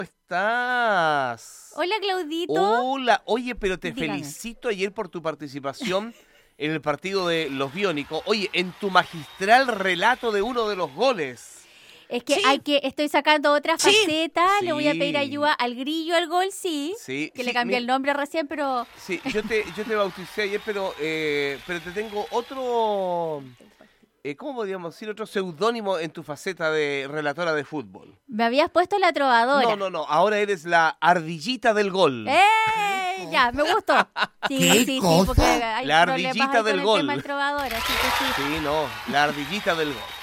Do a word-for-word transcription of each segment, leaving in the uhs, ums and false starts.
estás? Hola, Claudito. Hola, oye, pero te Dígame. felicito ayer por tu participación en el partido de los Biónicos. Oye, en tu magistral relato de uno de los goles. Es que Sí. hay que estoy sacando otra Sí. faceta, Sí. le voy a pedir ayuda al Grillo al gol, sí, Sí, que sí, le cambié mira, el nombre recién, pero Sí, yo te, yo te bauticé ayer, pero, eh, pero te tengo otro, eh, ¿cómo podríamos decir? Otro seudónimo en tu faceta de relatora de fútbol. me habías puesto la trovadora. No, no, no, ahora eres la ardillita del gol. ¡Eh! Ya, me gustó. Sí, ¿Qué sí, sí, cosa? porque hay La problemas ardillita ahí con del el gol. tema del trovador, así que sí. Sí, no, la ardillita del gol.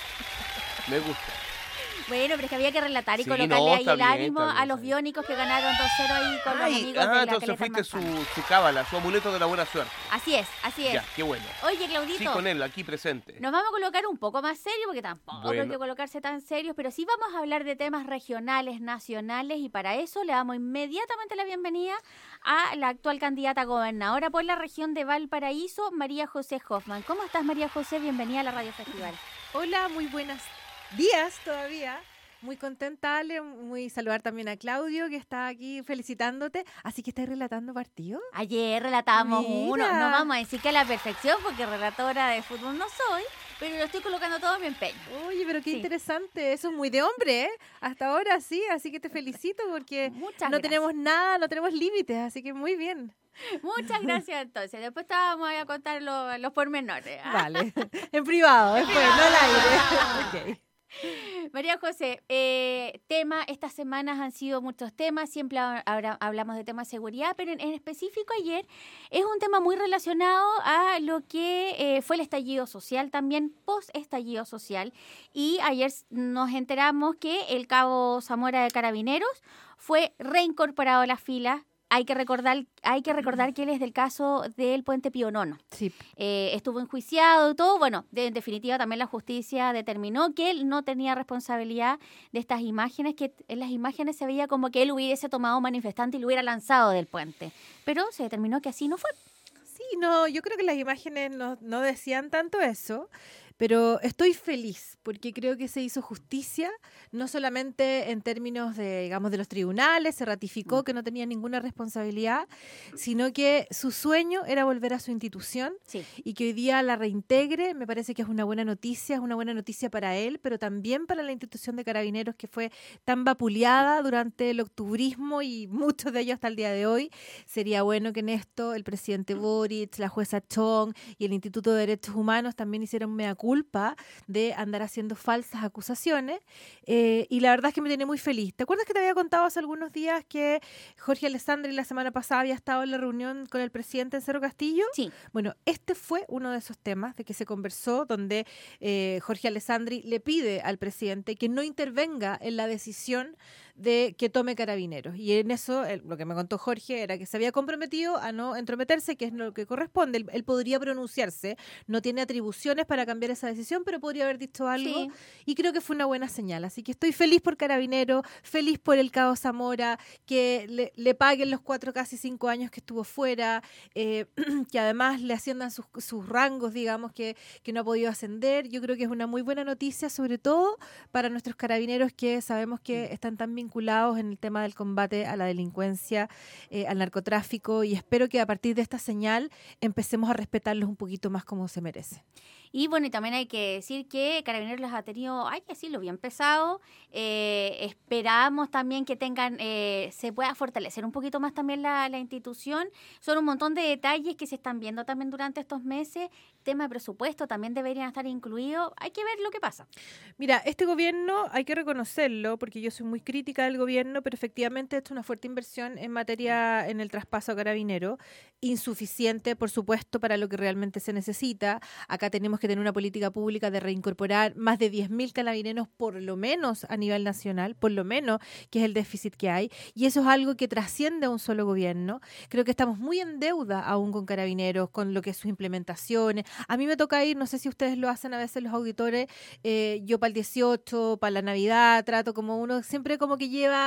Me gusta. Bueno, pero es que había que relatar y Sí, colocarle no, ahí está el bien, ánimo está bien, a los está bien. biónicos que ganaron dos cero ahí con los Ay, amigos ah, de la entonces Caleta fuiste su, Manzana. su cábala, su amuleto de la buena suerte. Así es, así es. Ya, qué bueno. Oye, Claudito. Sí, con él, aquí presente. Nos vamos a colocar un poco más serios, porque tampoco Bueno. hay que colocarse tan serios, pero sí vamos a hablar de temas regionales, nacionales, y para eso le damos inmediatamente la bienvenida a la actual candidata a gobernadora por la región de Valparaíso, María José Hoffman. ¿Cómo estás, María José? Bienvenida a la Radio Festival. Hola, muy buenos días todavía. Muy contenta, Ale, muy saludar también a Claudio, que está aquí felicitándote. Así que estás relatando partido. Ayer relatábamos Mira. uno, no vamos a decir que a la perfección, porque relatora de fútbol no soy, pero lo estoy colocando todo en mi empeño. Oye, pero qué Sí. interesante. Eso es muy de hombre, ¿eh? Hasta ahora sí, así que te felicito porque Muchas no gracias. tenemos nada, no tenemos límites, así que muy bien. Muchas gracias, entonces. Después te vamos a contar lo- los pormenores. ¿ah? Vale, en privado, después, no al aire. Ok. María José, eh, tema, estas semanas han sido muchos temas, siempre ha- habra- hablamos de temas de seguridad, pero en, en específico ayer es un tema muy relacionado a lo que eh, fue el estallido social, también post-estallido social, y ayer s- nos enteramos que el cabo Zamora de Carabineros fue reincorporado a las filas. Hay que recordar, hay que recordar que él es del caso del Puente Pío Nono. Sí. Eh, estuvo enjuiciado y todo. Bueno, de, en definitiva también la justicia determinó que él no tenía responsabilidad de estas imágenes, que en las imágenes se veía como que él hubiese tomado manifestante y lo hubiera lanzado del puente. Pero se determinó que así no fue. Sí, no, yo creo que las imágenes no, no decían tanto eso, pero estoy feliz porque creo que se hizo justicia, no solamente en términos de, digamos, de los tribunales, se ratificó que no tenía ninguna responsabilidad, sino que su sueño era volver a su institución Sí. y que hoy día la reintegre. Me parece que es una buena noticia, es una buena noticia para él, pero también para la institución de Carabineros, que fue tan vapuleada durante el octubrismo y muchos de ellos hasta el día de hoy. Sería bueno que en esto el presidente Boric, la jueza Chong y el Instituto de Derechos Humanos también hicieran mea culpa de andar haciendo falsas acusaciones. Eh, y la verdad es que me tiene muy feliz. ¿Te acuerdas que te había contado hace algunos días que Jorge Alessandri la semana pasada había estado en la reunión con el presidente en Cerro Castillo? Sí. Bueno, este fue uno de esos temas de que se conversó, donde eh, Jorge Alessandri le pide al presidente que no intervenga en la decisión de que tome Carabineros. Y en eso, él- lo que me contó Jorge era que se había comprometido a no entrometerse, que es lo que corresponde. Él, él podría pronunciarse, no tiene atribuciones para cambiar esa decisión, pero podría haber dicho algo. Sí. Y creo que fue una buena señal. Así que estoy feliz por Carabineros, feliz por el cabo Zamora, que le, le paguen los cuatro, casi cinco años que estuvo fuera, eh, que además le asciendan sus, sus rangos, digamos, que, que no ha podido ascender. Yo creo que es una muy buena noticia, sobre todo para nuestros carabineros, que sabemos que están tan vinculados en el tema del combate a la delincuencia, eh, al narcotráfico, y espero que a partir de esta señal empecemos a respetarlos un poquito más como se merece. Y bueno, y también hay que decir que Carabineros los ha tenido, hay que decirlo, bien pesado. Eh, esperamos también que tengan, eh, se pueda fortalecer un poquito más también la, la institución. Son un montón de detalles que se están viendo también durante estos meses. Tema de presupuesto también deberían estar incluidos. Hay que ver lo que pasa. Mira, este gobierno hay que reconocerlo, porque yo soy muy crítica del gobierno, pero efectivamente ha hecho una fuerte inversión en materia, en el traspaso a Carabinero, insuficiente, por supuesto, para lo que realmente se necesita. Acá tenemos que tener una política pública de reincorporar más de diez mil carabineros, por lo menos a nivel nacional, por lo menos, que es el déficit que hay, y eso es algo que trasciende a un solo gobierno. Creo que estamos muy en deuda aún con Carabineros, con lo que es sus implementaciones. A mí me toca ir, no sé si ustedes lo hacen a veces los auditores, eh, yo para el dieciocho, para la Navidad, trato como uno, siempre como que lleva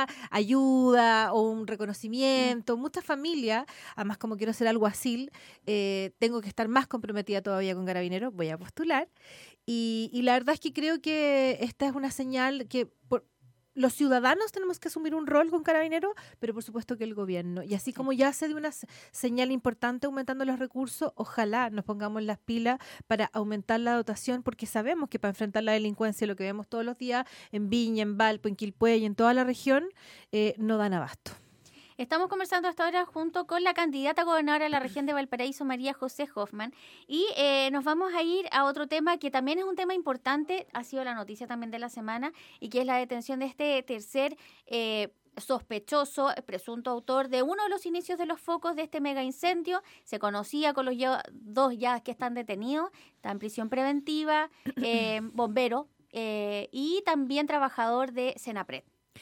ayuda o un reconocimiento. Muchas familias, además como quiero ser alguacil, eh, tengo que estar más comprometida todavía con Carabineros, voy a postular. Y, y la verdad es que creo que esta es una señal que... Por, los ciudadanos tenemos que asumir un rol con Carabineros, pero por supuesto que el gobierno. Y así como ya se dio una señal importante aumentando los recursos, ojalá nos pongamos las pilas para aumentar la dotación, porque sabemos que para enfrentar la delincuencia, lo que vemos todos los días en Viña, en Valpo, en Quilpué y en toda la región, eh, no dan abasto. Estamos conversando hasta ahora junto con la candidata a gobernadora de la región de Valparaíso, María José Hoffman, y eh, nos vamos a ir a otro tema que también es un tema importante, ha sido la noticia también de la semana, y que es la detención de este tercer eh, sospechoso, presunto autor de uno de los inicios de los focos de este mega incendio. Se conocía con los ya, dos ya que están detenidos, está en prisión preventiva, eh, bombero eh, y también trabajador de Senapred.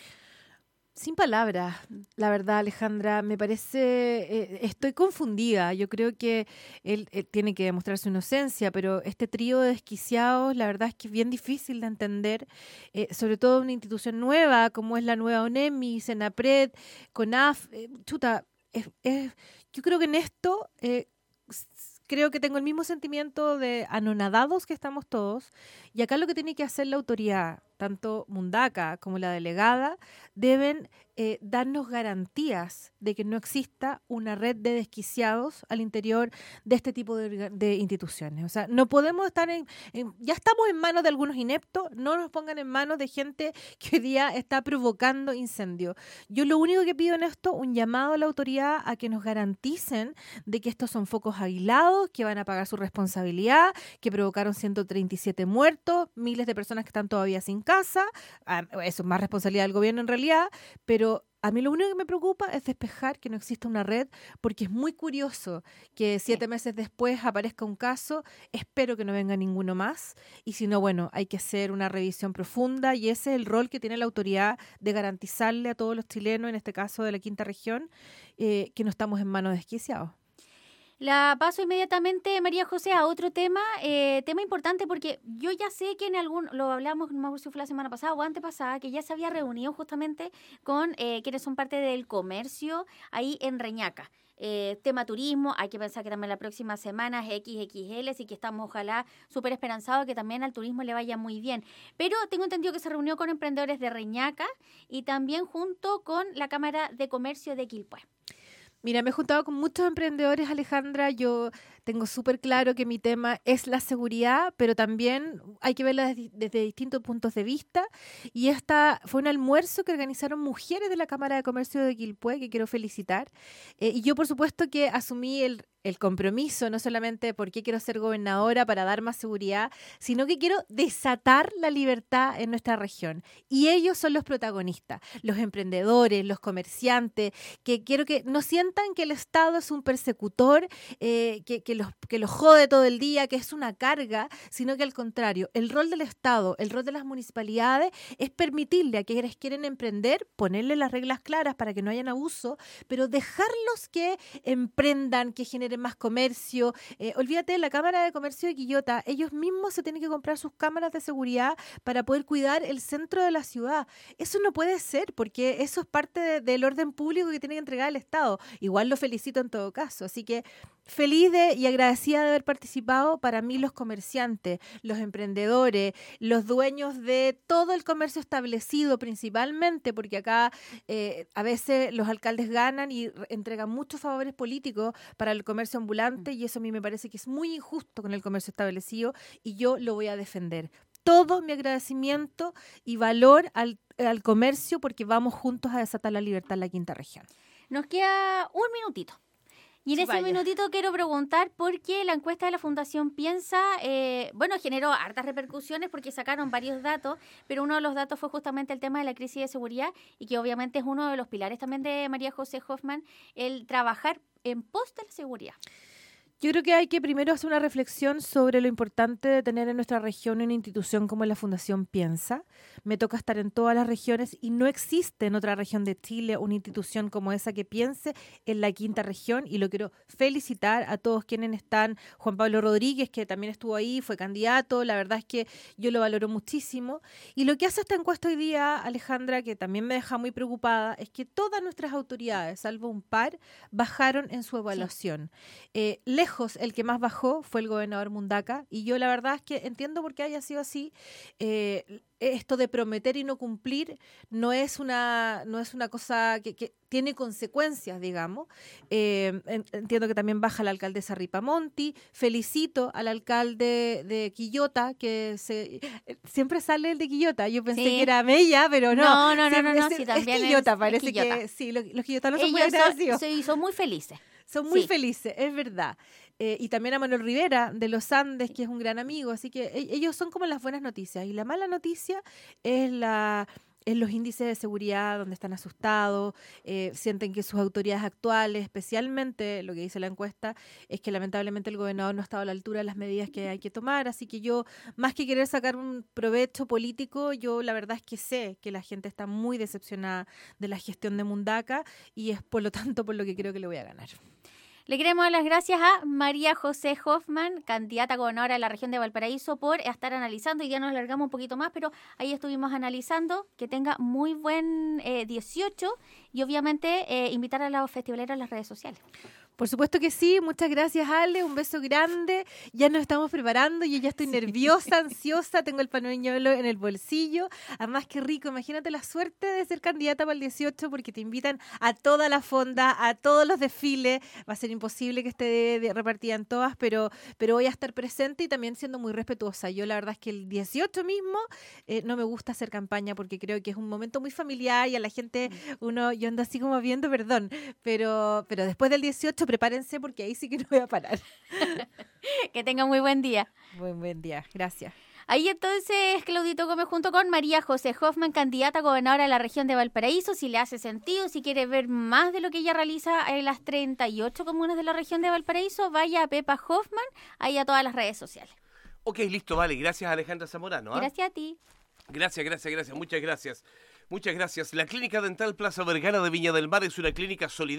Sin palabras, la verdad, Alejandra, me parece, eh, estoy confundida. Yo creo que él, él tiene que demostrar su inocencia, pero este trío de desquiciados, la verdad es que es bien difícil de entender, eh, sobre todo una institución nueva como es la nueva ONEMI, Senapred, CONAF, eh, chuta, es, es, yo creo que en esto... Eh, Creo que tengo el mismo sentimiento de anonadados que estamos todos, y acá lo que tiene que hacer la autoridad, tanto Mundaca como la delegada, deben eh, darnos garantías de que no exista una red de desquiciados al interior de este tipo de, de instituciones. O sea, no podemos estar en, en... Ya estamos en manos de algunos ineptos, no nos pongan en manos de gente que hoy día está provocando incendios. Yo lo único que pido en esto, un llamado a la autoridad a que nos garanticen de que estos son focos aislados, que van a pagar su responsabilidad, que provocaron ciento treinta y siete muertos, miles de personas que están todavía sin casa. Eso es más responsabilidad del gobierno en realidad, pero a mí lo único que me preocupa es despejar que no exista una red, porque es muy curioso que siete meses después aparezca un caso. Espero que no venga ninguno más, y si no, bueno, hay que hacer una revisión profunda, y ese es el rol que tiene la autoridad de garantizarle a todos los chilenos, en este caso de la quinta región, eh, que no estamos en manos de desquiciados. La paso inmediatamente, María José, a otro tema, eh, tema importante, porque yo ya sé que en algún, lo hablamos, no me acuerdo si fue la semana pasada o antepasada, que ya se había reunido justamente con eh, quienes son parte del comercio ahí en Reñaca. Eh, tema turismo, hay que pensar que también la próxima semana es equis equis ele, así que estamos ojalá súper esperanzados que también al turismo le vaya muy bien. Pero tengo entendido que se reunió con emprendedores de Reñaca y también junto con la Cámara de Comercio de Quilpué. Mira, me he juntado con muchos emprendedores, Alejandra. Yo tengo súper claro que mi tema es la seguridad, pero también hay que verla desde, desde distintos puntos de vista. Y esta fue un almuerzo que organizaron mujeres de la Cámara de Comercio de Quilpué, que quiero felicitar. Eh, y yo, por supuesto, que asumí el, el compromiso, no solamente porque quiero ser gobernadora para dar más seguridad, sino que quiero desatar la libertad en nuestra región. Y ellos son los protagonistas, los emprendedores, los comerciantes, que quiero que no sientan que el Estado es un persecutor, eh, que, que, los, que los jode todo el día, que es una carga, sino que al contrario, el rol del Estado, el rol de las municipalidades es permitirle a quienes quieren emprender, ponerle las reglas claras para que no hayan abuso, pero dejarlos que emprendan, que generen más comercio. Eh, olvídate, la Cámara de Comercio de Quillota, ellos mismos se tienen que comprar sus cámaras de seguridad para poder cuidar el centro de la ciudad. Eso no puede ser, porque eso es parte de, del orden público que tiene que entregar el Estado. Igual lo felicito en todo caso. Así que feliz de, y agradecida de haber participado. Para mí, los comerciantes, los emprendedores, los dueños de todo el comercio establecido principalmente, porque acá eh, a veces los alcaldes ganan y entregan muchos favores políticos para el comercio ambulante, y eso a mí me parece que es muy injusto con el comercio establecido, y yo lo voy a defender. Todo mi agradecimiento y valor al, al comercio, porque vamos juntos a desatar la libertad en la quinta región. Nos queda un minutito. Y en sí, ese vaya. minutito quiero preguntar por qué la encuesta de la Fundación Piensa, eh, bueno, generó hartas repercusiones porque sacaron varios datos, pero uno de los datos fue justamente el tema de la crisis de seguridad, y que obviamente es uno de los pilares también de María José Hoffman, el trabajar en pos de la seguridad. Yo creo que hay que primero hacer una reflexión sobre lo importante de tener en nuestra región una institución como la Fundación Piensa. Me toca estar en todas las regiones y no existe en otra región de Chile una institución como esa que piense en la quinta región, y lo quiero felicitar a todos quienes están. Juan Pablo Rodríguez, que también estuvo ahí, fue candidato, la verdad es que yo lo valoro muchísimo. Y lo que hace esta encuesta hoy día, Alejandra, que también me deja muy preocupada, es que todas nuestras autoridades, salvo un par, bajaron en su evaluación. Sí. Eh, lejos el que más bajó fue el gobernador Mundaca, y yo la verdad es que entiendo por qué haya sido así. Eh, esto de prometer y no cumplir no es una, no es una cosa que, que tiene consecuencias, digamos. Eh, entiendo que también baja la alcaldesa Ripamonti. Felicito al alcalde de Quillota, que se, siempre sale el de Quillota. Yo pensé Sí. que era Mella, pero no. No, no, no, Siempre no, no, es, sí, es también Quillota, es- es parece Quillota. que sí, los, los quillotanos son muy Ellos agradecidos. son, sí, son muy felices. Son muy Sí. felices, es verdad. Eh, y también a Manuel Rivera de los Andes, que es un gran amigo. Así que e- ellos son como las buenas noticias. Y la mala noticia es la es los índices de seguridad, donde están asustados, eh, sienten que sus autoridades actuales, especialmente lo que dice la encuesta, es que lamentablemente el gobernador no ha estado a la altura de las medidas que hay que tomar. Así que yo, más que querer sacar un provecho político, yo la verdad es que sé que la gente está muy decepcionada de la gestión de Mundaca, y es por lo tanto por lo que creo que le voy a ganar. Le queremos dar las gracias a María José Hoffman, candidata a gobernadora de la región de Valparaíso, por estar analizando. Y ya nos alargamos un poquito más, pero ahí estuvimos analizando. Que tenga muy buen eh, dieciocho, y obviamente eh, invitar a los festivaleros a las redes sociales. Por supuesto que sí, muchas gracias, Ale, un beso grande. Ya nos estamos preparando, yo ya estoy nerviosa, ansiosa, tengo el pañuelo en el bolsillo. Además, qué rico, imagínate la suerte de ser candidata para el dieciocho, porque te invitan a toda la fonda, a todos los desfiles. Va a ser imposible que esté de- de- repartida en todas, pero, pero voy a estar presente y también siendo muy respetuosa. Yo la verdad es que el dieciocho mismo eh, no me gusta hacer campaña, porque creo que es un momento muy familiar y a la gente, uno, yo ando así como viendo, perdón, pero, pero después del dieciocho prepárense, porque ahí sí que no voy a parar. Que tenga muy buen día. Buen, buen día, gracias. Ahí entonces Claudito Gómez junto con María José Hoffman, candidata a gobernadora de la región de Valparaíso. Si le hace sentido, si quiere ver más de lo que ella realiza en las treinta y ocho comunas de la región de Valparaíso, vaya a Pepa Hoffman, ahí a todas las redes sociales. Ok, listo, vale. Gracias, Alejandra Zamorano. ¿ah? Gracias a ti. Gracias, gracias, gracias. Muchas gracias. Muchas gracias. La Clínica Dental Plaza Vergara de Viña del Mar es una clínica solidaria.